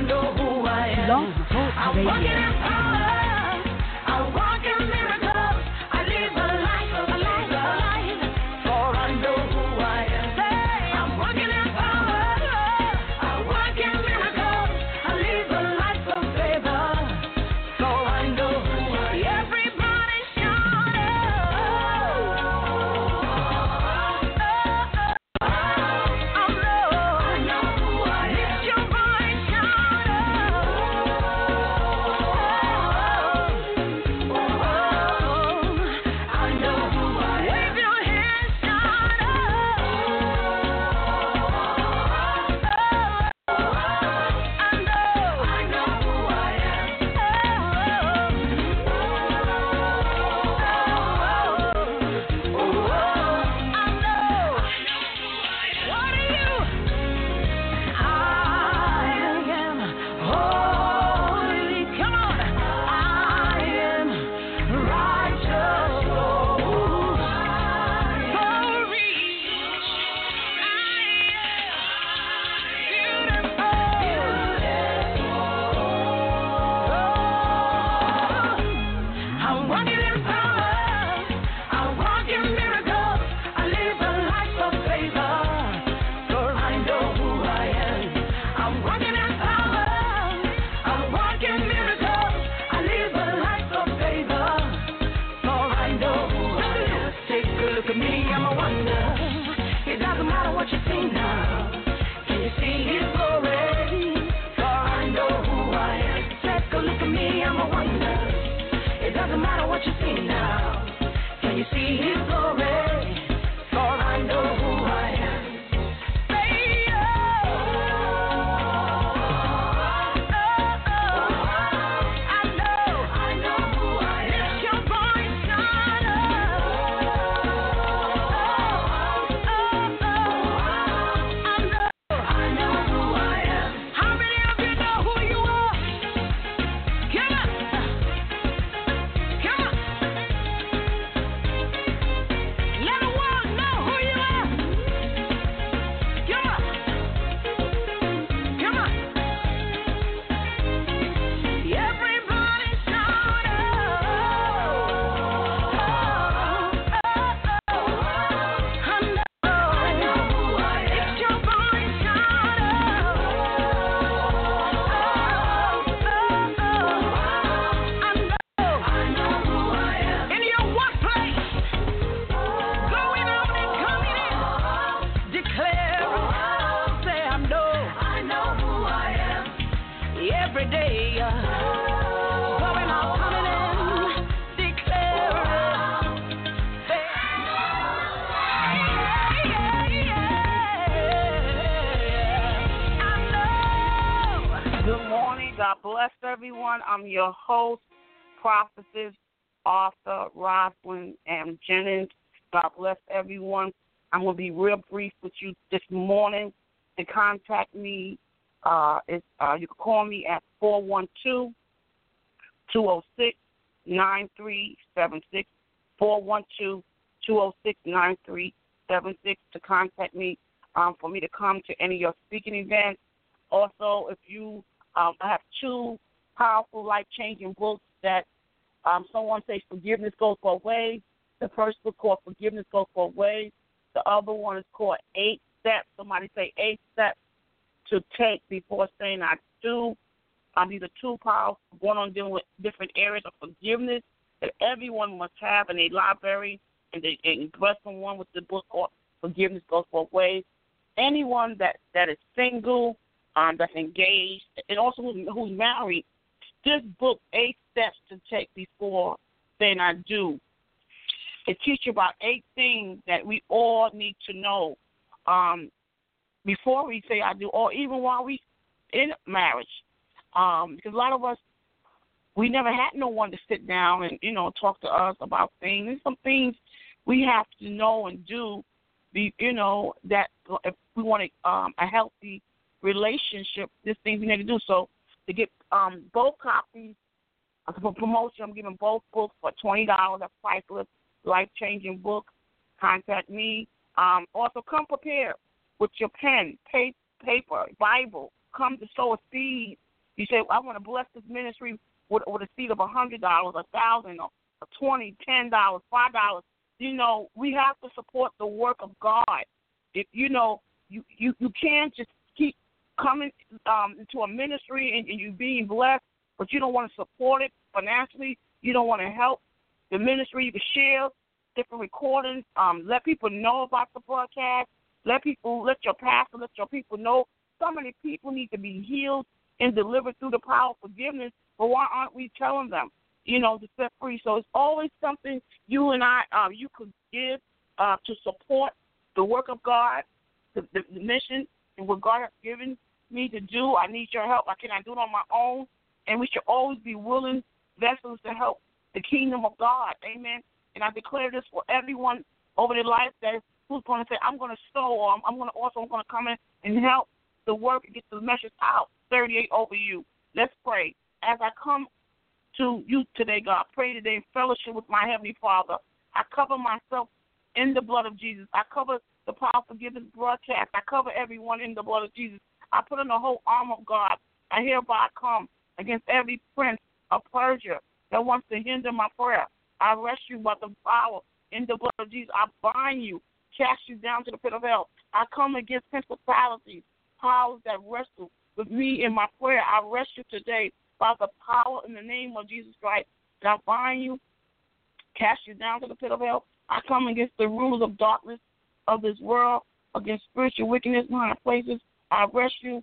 know who I am. Blog Talk I'm Radio. walking in power. I walk in miracles. I live a life of favor. For I know who I am. I'm walking in power. I walk in miracles. I live a life of favor. For I know who I am. Everybody shout God bless everyone. I'm your host, prophetess Arthur Roslyn M. Jennings. God bless everyone. I'm going to be real brief with you this morning. To contact me, you can call me at 412-206-9376, 412-206-9376 to contact me for me to come to any of your speaking events. Also, if you I have two powerful, life-changing books that someone says Forgiveness Goes Both Ways. The first book called Forgiveness Goes Both Ways. The other one is called 8 Steps. Somebody say 8 Steps to Take Before Saying I Do. These are two powerful, one on dealing with different areas of forgiveness that everyone must have in a library, and bless someone with the book called Forgiveness Goes Both Ways. Anyone that is single, that's engaged, and also who's married, this book, 8 Steps to Take Before Saying I Do, it teaches you about 8 things that we all need to know before we say I do, or even while we in marriage. Because a lot of us, we never had no one to sit down and, talk to us about things. And some things we have to know and do, that if we want a healthy relationship, this thing we need to do. So to get both copies for promotion, I'm giving both books for $20. That's priceless, life-changing book. Contact me. Also, come prepared with your pen, paper, Bible. Come to sow a seed You say, I want to bless this ministry with a seed of $100, $1,000, or $20, $10, $5. You know, we have to support the work of God. If you know, you can't just keep coming into a ministry and you being blessed, but you don't want to support it financially. You don't want to help the ministry. You can share different recordings. Let people know about the broadcast. Let your pastor, let your people know. So many people need to be healed and delivered through the power of forgiveness, but why aren't we telling them, you know, to set free? So it's always something you and I, you could give to support the work of God, the mission, and what God has given me to do. I need your help. I cannot do it on my own, and we should always be willing vessels to help the kingdom of God. Amen. And I declare this for everyone over their life that who's going to say, I'm going to sow, or I'm going to come in and help the work and get the message out. 38 over you. Let's pray. As I come to you today, God, pray today in fellowship with my Heavenly Father. I cover myself in the blood of Jesus. I cover the Power of Forgiveness broadcast. I cover everyone in the blood of Jesus. I put on the whole arm of God. I hereby come against every prince of Persia that wants to hinder my prayer. I arrest you by the power in the blood of Jesus. I bind you, cast you down to the pit of hell. I come against principalities, powers that wrestle with me in my prayer. I arrest you today by the power in the name of Jesus Christ. And I bind you, cast you down to the pit of hell. I come against the rulers of darkness of this world, against spiritual wickedness in high places. I arrest you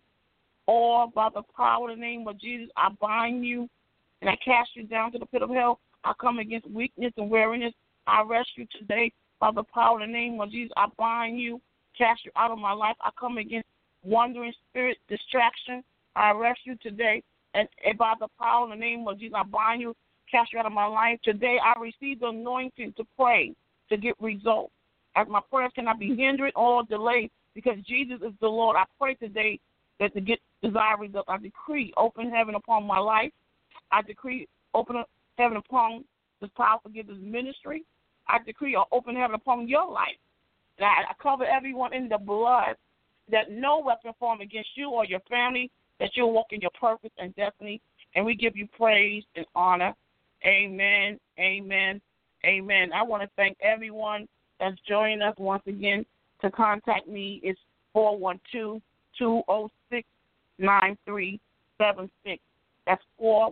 all by the power in the name of Jesus. I bind you and I cast you down to the pit of hell. I come against weakness and weariness. I arrest you today by the power in the name of Jesus. I bind you, cast you out of my life. I come against wandering spirit, distraction. I arrest you today, and by the power in the name of Jesus, I bind you, cast you out of my life. Today, I receive the anointing to pray, to get results. As my prayers cannot be hindered or delayed, because Jesus is the Lord. I pray today that to get desired results, I decree open heaven upon my life. I decree open heaven upon this Power of Forgiveness ministry. I decree open heaven upon your life. And I cover everyone in the blood, that no weapon formed against you or your family, that you'll walk in your purpose and destiny. And we give you praise and honor. Amen, amen, amen. I want to thank everyone that's joining us once again. To contact me, it's 412-206-9376. That's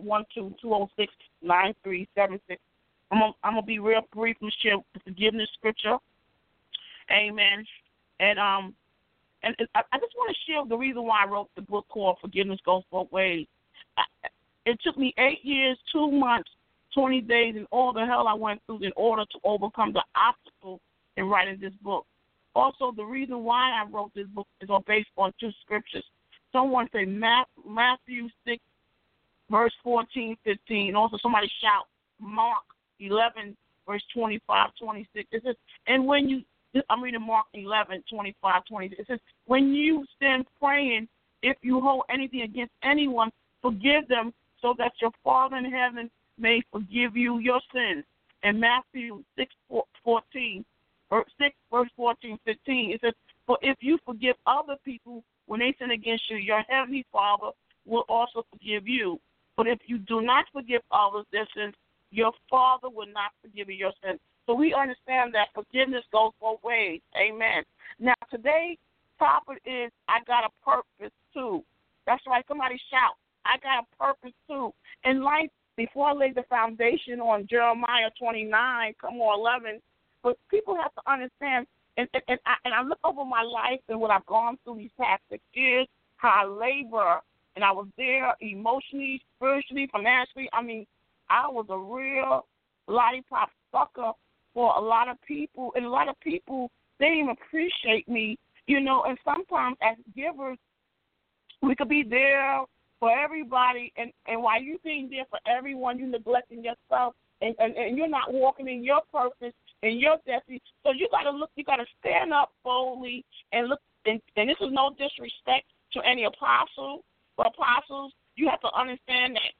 412-206-9376. I'm going to be real brief and share the forgiveness scripture. Amen. And I just want to share the reason why I wrote the book called Forgiveness Goes Both Ways. It took me 8 years, 2 months, 20 days, and all the hell I went through in order to overcome the obstacle in writing this book. Also, the reason why I wrote this book is all based on 2 scriptures. Someone say Matthew 6, verse 14, 15. Also, somebody shout Mark 11, verse 25, 26. It says, and when you, I'm reading Mark 11, 25, 26. It says, when you stand praying, if you hold anything against anyone, forgive them, so that your Father in heaven may forgive you your sins. And Matthew 6, 14, 6, verse 14, 15, it says, for if you forgive other people when they sin against you, your heavenly Father will also forgive you. But if you do not forgive others their sins, your Father will not forgive you your sins. So we understand that forgiveness goes both ways. Amen. Now, today's topic is I got a purpose too. That's right. Somebody shout, I got a purpose too. In life, before I laid the foundation on Jeremiah 29, 11, but people have to understand, and I look over my life and what I've gone through these past 6 years, how I labor, and I was there emotionally, spiritually, financially. I mean, I was a real lollipop sucker for a lot of people, and a lot of people, they didn't even appreciate me, you know, and sometimes as givers, we could be there for everybody, and while you being there for everyone, you're neglecting yourself, and you're not walking in your purpose and your destiny. So you got to look, you got to stand up boldly and look, and this is no disrespect to any apostle, but apostles, you have to understand that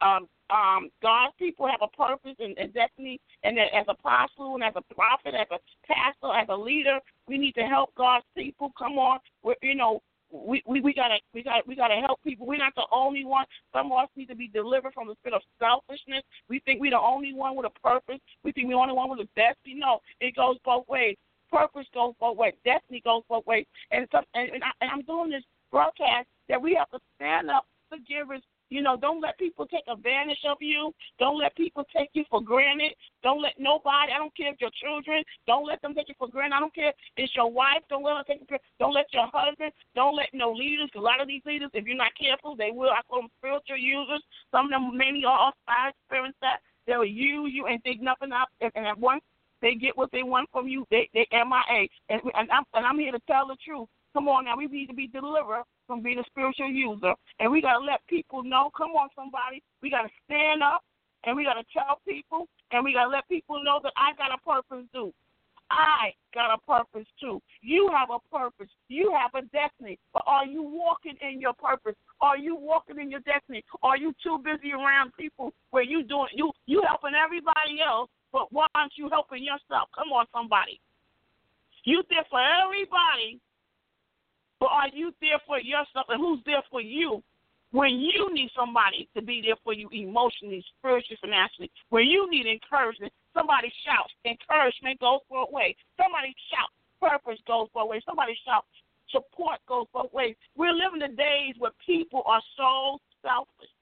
God's people have a purpose and destiny, and that as an apostle and as a prophet, as a pastor, as a leader, we need to help God's people. Come on, we gotta help people. We're not the only one. Some of us need to be delivered from the spirit of selfishness. We think we're the only one with a purpose. We think we're the only one with a destiny. No, it goes both ways. Purpose goes both ways. Destiny goes both ways. And I'm doing this broadcast that we have to stand up for givers. You know, don't let people take advantage of you. Don't let people take you for granted. Don't let nobody, I don't care if your children, don't let them take you for granted. I don't care if it's your wife, don't let them take you for granted. Don't let your husband, don't let no leaders, because a lot of these leaders, if you're not careful, they will, I call them spiritual users. Some of them, many are, I experienced that. They'll use you and think nothing up, and at once they get what they want from you, they MIA. And I'm here to tell the truth. Come on now, we need to be delivered from being a spiritual user. And we got to let people know, come on somebody, we got to stand up and we got to tell people and we got to let people know that I got a purpose too. I got a purpose too. You have a purpose. You have a destiny. But are you walking in your purpose? Are you walking in your destiny? Are you too busy around people where you helping everybody else, but why aren't you helping yourself? Come on somebody. You there for everybody. But are you there for yourself, and who's there for you when you need somebody to be there for you emotionally, spiritually, financially? When you need encouragement, somebody shouts. Encouragement goes both ways. Somebody shouts. Purpose goes both ways. Somebody shouts. Support goes both ways. We're living in days where people are so selfish.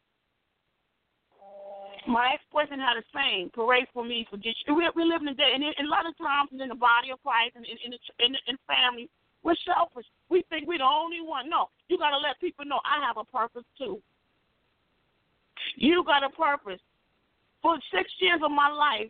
My ex-boyfriend had a saying, pray for me, forget you. We're living in a day, and a lot of times in the body of Christ and in family, we're selfish. We think we're the only one. No, you got to let people know I have a purpose too. You got a purpose. For 6 years of my life,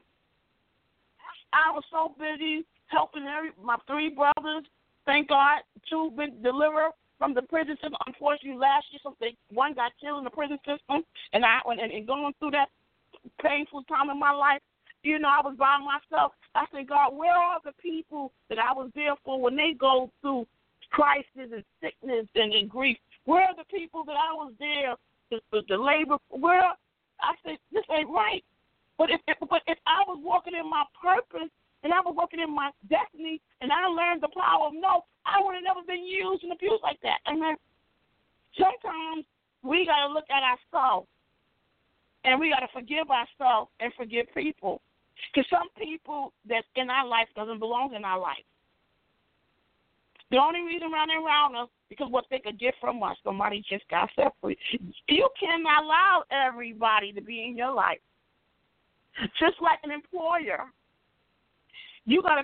I was so busy helping my 3 brothers. Thank God, 2 been delivered from the prison system. Unfortunately, last year, one got killed in the prison system, and going through that painful time in my life. You know, I was by myself. I said, God, where are the people that I was there for when they go through crisis and sickness and grief? Where are the people that I was there to labor? Where? I said, this ain't right. But if I was walking in my purpose and I was walking in my destiny and I learned the power of no, I would have never been used and abused like that. And then sometimes we got to look at ourselves and we got to forgive ourselves and forgive people. Because some people that's in our life doesn't belong in our life. The only reason they're around us because what they could get from us, somebody just got separate. You cannot allow everybody to be in your life. Just like an employer, you got to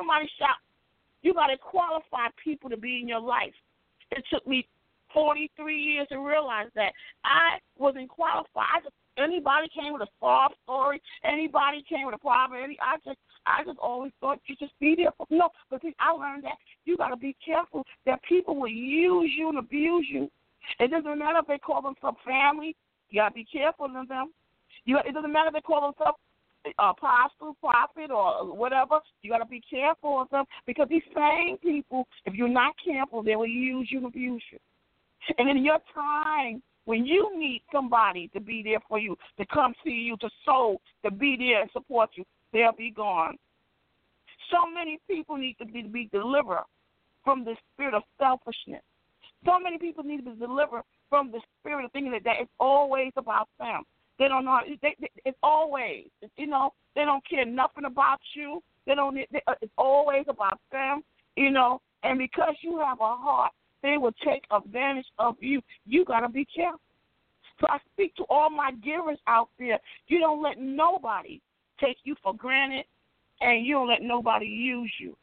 you got to qualify people to be in your life. It took me 43 years to realize that I wasn't qualified. Anybody came with a soft story. Anybody came with a problem. I just always thought you just be there. No, but I learned that you got to be careful that people will use you and abuse you. It doesn't matter if they call themselves family. You got to be careful of them. It doesn't matter if they call themselves apostle, prophet, or whatever. You got to be careful of them because these same people, if you're not careful, they will use you and abuse you. And in your time, when you need somebody to be there for you, to come see you, to sow, to be there and support you, they'll be gone. So many people need to be delivered from the spirit of selfishness. So many people need to be delivered from the spirit of thinking that it's always about them. They don't know. It's always, they don't care nothing about you. It's always about them, and because you have a heart, they will take advantage of you. You got to be careful. So I speak to all my givers out there. You don't let nobody take you for granted, and you don't let nobody use you.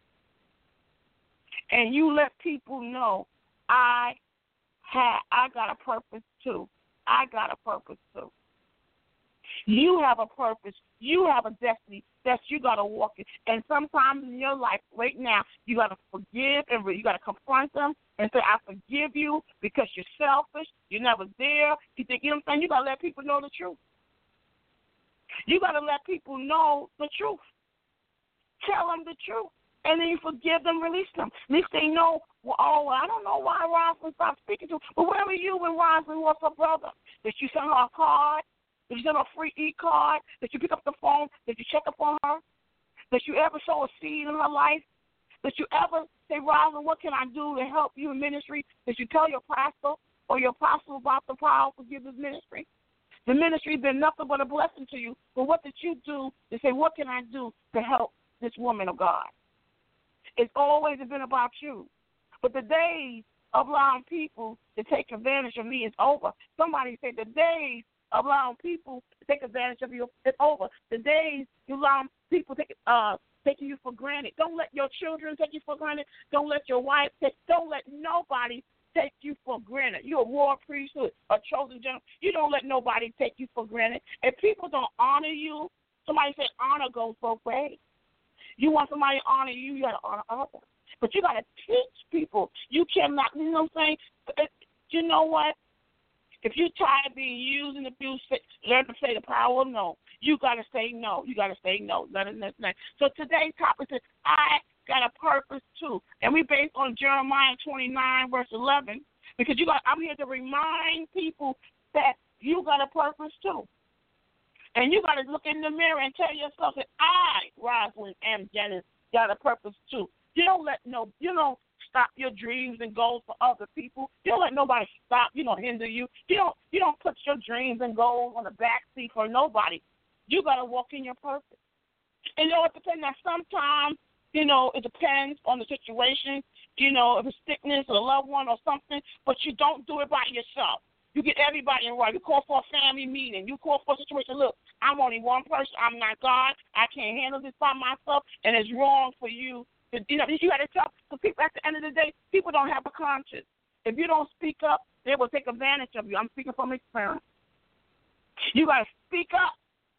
And you let people know, I got a purpose too. I got a purpose too. You have a purpose. You have a destiny that you got to walk in. And sometimes in your life right now, you got to forgive and you got to confront them and say, I forgive you because you're selfish. You're never there. You think, you know what I'm saying? You got to let people know the truth. You got to let people know the truth. Tell them the truth. And then you forgive them, release them. At least they know, I don't know why Rosalind stopped speaking to her. But where were you when Rosalind was her brother? Did you send her a card? Did you send her a free e-card? Did you pick up the phone? Did you check up on her? Did you ever sow a seed in her life? Did you ever say, Rosalind, what can I do to help you in ministry? Did you tell your pastor or your apostle about the Power of Forgiveness ministry? The ministry has been nothing but a blessing to you. But what did you do to say, what can I do to help this woman of God? It's always been about you. But the days of allowing people to take advantage of me is over. Somebody said the days of allowing people to take advantage of you is over. The days you allow people taking you for granted. Don't let your children take you for granted. Don't let your wife don't let nobody take you for granted. You're a royal priesthood, a chosen general. You don't let nobody take you for granted. If people don't honor you, somebody said honor goes both ways. You want somebody to honor you, you got to honor others. But you got to teach people. You cannot, you know what I'm saying? You know what? If you're tired of being used and abused, learn to say the power of no. You got to say no. You got to say no. So today's topic is I got a purpose too. And we based on Jeremiah 29, verse 11, because I'm here to remind people that you got a purpose too. And you got to look in the mirror and tell yourself that I, Rosalind M. Jennings, got a purpose too. You don't stop your dreams and goals for other people. You don't let nobody stop, hinder you. You don't put your dreams and goals on the back seat for nobody. You got to walk in your purpose. And it depends on sometimes, it depends on the situation, if it's sickness or a loved one or something, but you don't do it by yourself. You get everybody involved. You call for a family meeting. You call for a situation. Look, I'm only one person. I'm not God. I can't handle this by myself, and it's wrong for you. You got to tell the people at the end of the day, people don't have a conscience. If you don't speak up, they will take advantage of you. I'm speaking from experience. You got to speak up.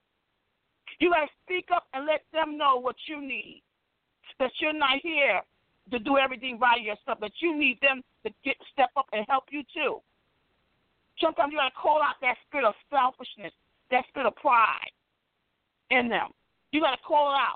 You got to speak up and let them know what you need. That you're not here to do everything by yourself, that you need them to step up and help you too. Sometimes you got to call out that spirit of selfishness, that spirit of pride in them. You got to call it out.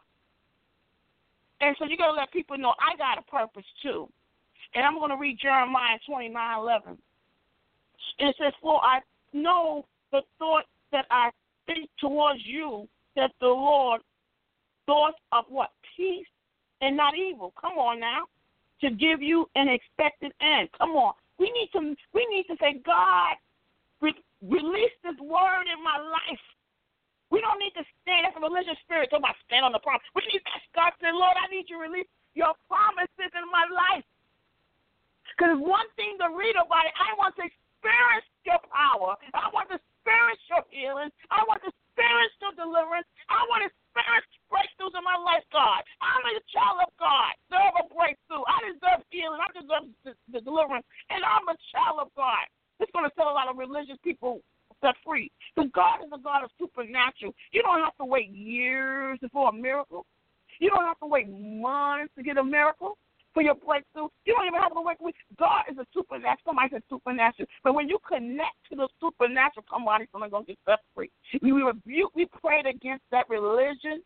And so you got to let people know I got a purpose too. And I'm going to read Jeremiah 29:11. And it says, for I know the thought that I think towards you, that the Lord thoughts of what? Peace and not evil. Come on now. To give you an expected end. Come on. We need to say, God, release this word in my life. We don't need to stand as a religious spirit. Talk about stand on the promise. We need to ask God, say, Lord, I need you to release your promises in my life. Because it's one thing to read about it. I want to experience your power. I want to experience your healing. I want to experience your deliverance. I want to experience breakthroughs in my life, God. I'm a child of God. I deserve a breakthrough. I deserve healing. I deserve the deliverance. And I'm a child of God. It's going to tell a lot of religious people set free. Because God is a God of supernatural. You don't have to wait years for a miracle. You don't have to wait months to get a miracle for your breakthrough. You don't even have to wait. God is a supernatural. Somebody said supernatural. But when you connect to the supernatural, somebody's going to get set free. We prayed against that religion,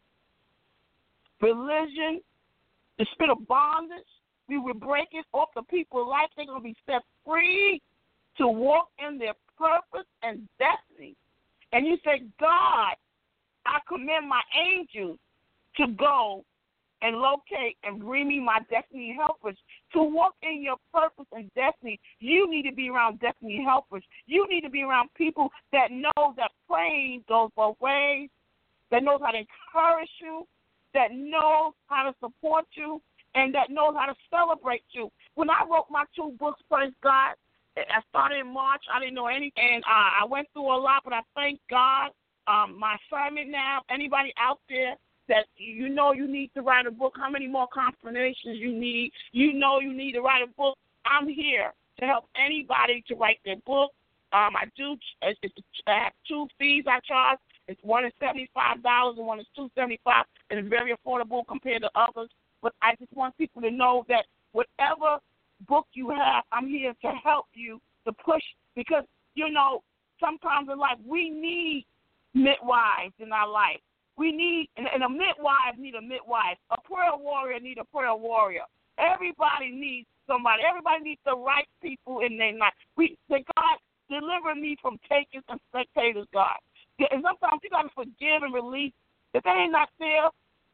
the spirit of bondage. We will break it off the people's life. They're going to be set free to walk in their purpose and destiny. And you say, God, I commend my angels to go and locate and bring me my destiny helpers. To walk in your purpose and destiny, you need to be around destiny helpers. You need to be around people that know that praying goes both ways, that knows how to encourage you, that knows how to support you, and that knows how to celebrate you. When I wrote my 2 books, praise God, I started in March. I didn't know anything. I went through a lot, but I thank God. My assignment now, anybody out there that you need to write a book, how many more confirmations you need, you need to write a book, I'm here to help anybody to write their book. I have 2 fees I charge. One is $75 and one is $275, and it's very affordable compared to others. But I just want people to know that whatever book you have, I'm here to help you to push, because, sometimes in life we need midwives in our life. We need, and a midwife need a midwife. A prayer warrior need a prayer warrior. Everybody needs somebody. Everybody needs the right people in their life. We say, God, deliver me from takers and spectators, God. And sometimes you got to forgive and release. If they ain't not there,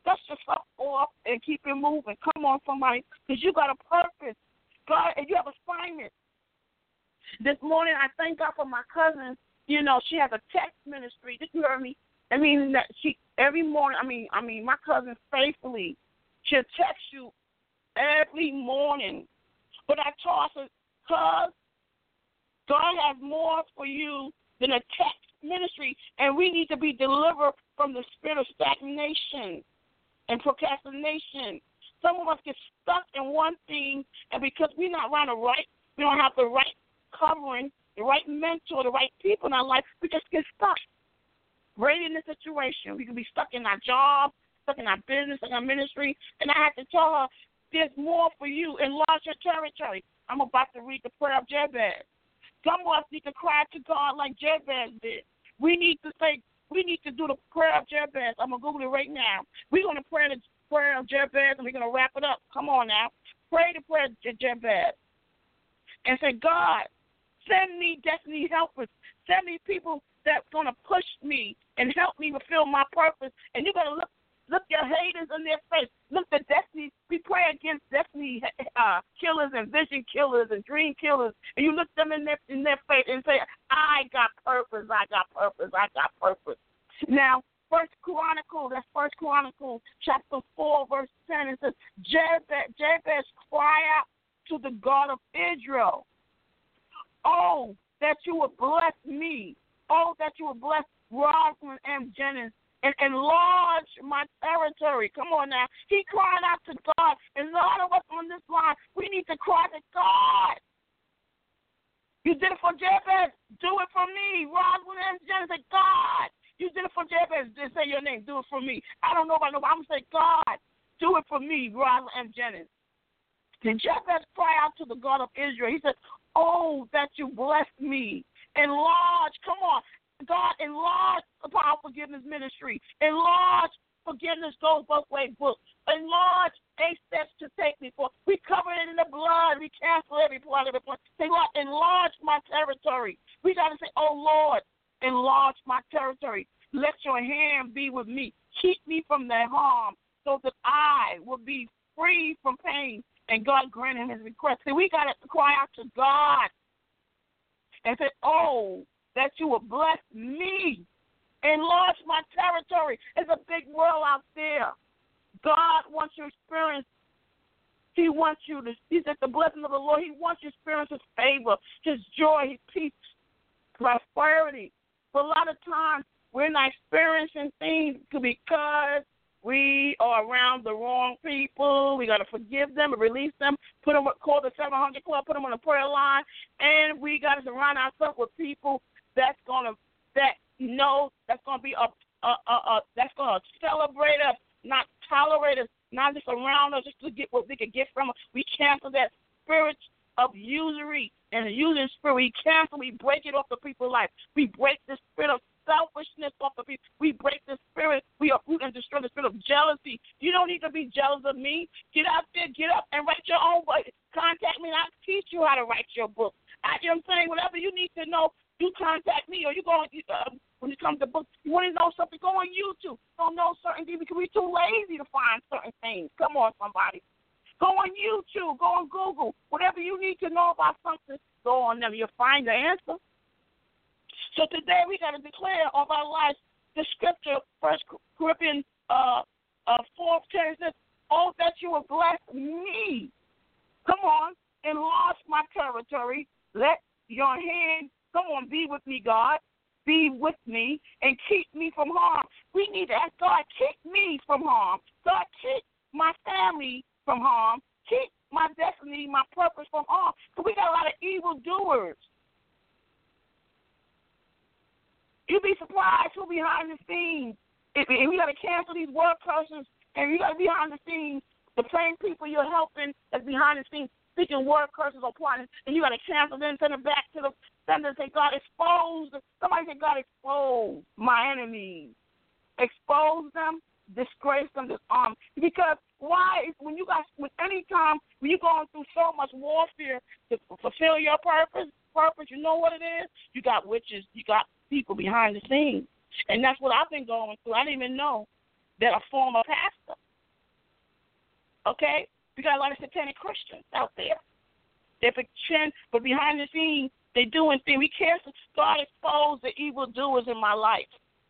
dust yourself off and keep it moving. Come on, somebody, because you got a purpose. God, and you have assignment. This morning, I thank God for my cousin. You know, she has a text ministry. Did you hear me? I mean, that she every morning. I mean, my cousin faithfully, she'll text you every morning. But I told her, cuz God has more for you than a text ministry, and we need to be delivered from the spirit of stagnation and procrastination. Some of us get stuck in one thing, and because we're not around the right, we don't have the right covering, the right mentor, the right people in our life, we just get stuck. Right in the situation. We can be stuck in our job, stuck in our business, in our ministry, and I have to tell her, there's more for you. Enlarge your territory. I'm about to read the prayer of Jabez. Some of us need to cry to God like Jabez did. We need to do the prayer of Jabez. I'm going to Google it right now. We're going to pray the prayer of Jabez, and we're going to wrap it up. Come on now. Pray the prayer of Jabez. And say, God, send me destiny helpers. Send me people that's going to push me and help me fulfill my purpose. And you're going to look your haters in their face. Look the destiny. We pray against destiny killers and vision killers and dream killers. And you look them in their face and say, I got purpose. I got purpose. I got purpose. Now, First Chronicles chapter 4, verse 10, it says, Jabez cried out to the God of Israel. Oh, that you would bless me. Oh, that you would bless Rosalind M. Jennings and enlarge my territory. Come on now. He cried out to God. And a lot of us on this line, we need to cry to God. You did it for Jabez. Do it for me. Rosalind M. Jennings said, God, you did it for Jabez. Just say your name. Do it for me. I don't know about nobody. I'm going to say, God, do it for me, Rosalind M. Jennings. Then Jabez cried out to the God of Israel. He said, oh, that you blessed me. Enlarge, come on. God, enlarge the Power Forgiveness Ministry. Enlarge Forgiveness Goes Both Ways book. Enlarge 8 Steps to Take Me For. We cover it in the blood. We cancel every part of it. Say, Lord, enlarge my territory. We got to say, oh, Lord, enlarge my territory. Let your hand be with me. Keep me from the harm so that I will be free from pain. And God granted his request. See, we got to cry out to God and say, oh, that you will bless me. Enlarge my territory. It's a big world out there. God wants you to experience. He said the blessing of the Lord. He wants you to experience his favor, his joy, his peace, prosperity. But a lot of times we're not experiencing things because we are around the wrong people. We got to forgive them and release them, call the 700 Club, put them on the prayer line, and we got to surround ourselves with people that's going to be that's going to celebrate us, not tolerate us, not just around us just to get what we can get from us. We cancel that spirit of usury and the using spirit. We break it off the people's life. We break the spirit of selfishness off the people. We break the spirit. We uproot and destroy the spirit of jealousy. You don't need to be jealous of me. Get out there, get up, and write your own book. Contact me, and I'll teach you how to write your book. You know what I'm saying? Whatever you need to know, you contact me, or you go when it comes to books. You want to know something, go on YouTube. Don't know certain things because we're too lazy to find certain things. Come on, somebody. Go on YouTube. Go on Google. Whatever you need to know about something, go on them. You'll find the answer. So today we got to declare of our lives the scripture, 1 Corinthians 4:10 says, oh, that you will bless me. Come on, enlarge my territory. Let your hand, come on, be with me, God. Be with me and keep me from harm. We need to ask God, keep me from harm. God, keep my family from harm. Keep my destiny, my purpose from harm. Because we got a lot of evil doers. You'd be surprised who behind the scenes. And we got to cancel these word curses, and you got to be behind the scenes. The same people you're helping that's behind the scenes speaking word curses or plotting, and you got to cancel them, send them back to the sender and say, God, expose them. Somebody say, God, expose my enemies. Expose them, disgrace them, disarm. Because why? When you're going through so much warfare to fulfill your purpose, you know what it is? You got witches, you got people behind the scenes. And that's what I've been going through. I didn't even know that a former pastor Okay? We got a lot of satanic Christians out there. They pretend, but behind the scenes, they're doing things. We can't start expose the evildoers in my life.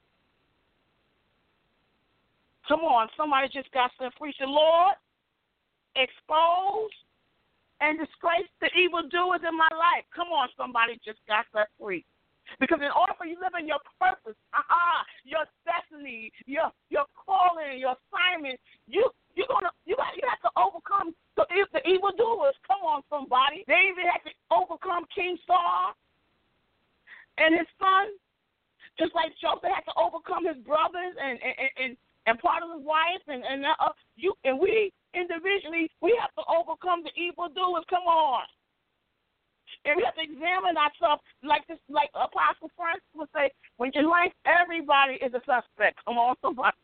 Come on, somebody just got set free. Say, Lord, expose and disgrace the evildoers in my life. Come on, somebody just got set free. Because in order for you to live in your purpose, your destiny, your calling, your assignment, you have to overcome the evildoers. Come on, somebody. David had to overcome King Saul and his son, just like Joseph had to overcome his brothers and part of his wife, and we individually, we have to overcome the evildoers. Come on. And we have to examine ourselves like Apostle Francis would say, when your life, everybody is a suspect. Come on, somebody.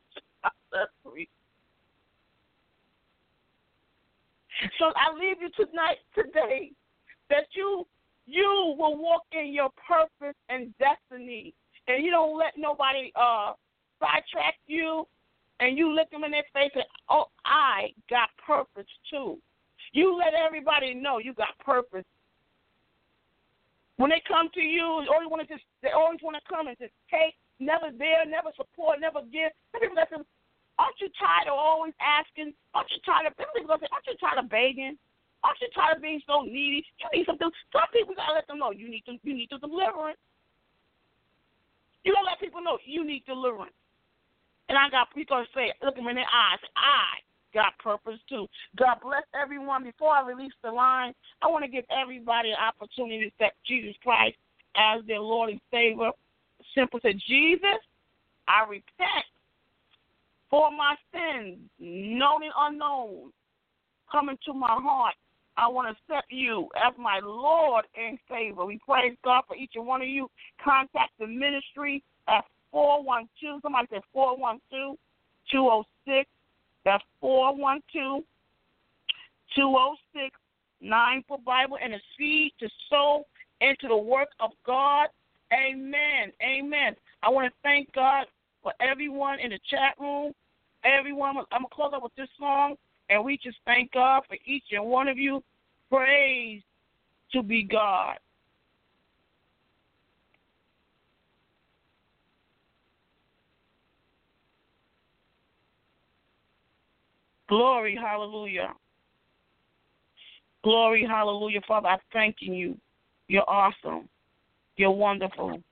So I leave you today, that you will walk in your purpose and destiny, and you don't let nobody sidetrack you, and you look them in their face and, oh, I got purpose too. You let everybody know you got purpose. When they come to you, they always want to come and just take, never there, never support, never give. Some people say, aren't you tired of always asking? Aren't you tired of begging? Aren't you tired of being so needy? You need something. Some people gotta let them know you need the deliverance. You gotta let people know you need deliverance. And we gonna say, look them in their eyes, I got purpose too. God bless everyone. Before I release the line, I want to give everybody an opportunity to accept Jesus Christ as their Lord and Savior. Simple say, Jesus, I repent for my sins, known and unknown. Come into my heart. I want to accept you as my Lord and Savior. We praise God for each and one of you. Contact the ministry at 412. Somebody said 412-206. That's 412-206-9 for Bible, and a seed to sow into the work of God. Amen. Amen. I want to thank God for everyone in the chat room. Everyone, I'm going to close up with this song, and we just thank God for each and one of you. Praise to be God. Glory, hallelujah. Glory, hallelujah. Father, I thank you. You're awesome. You're wonderful.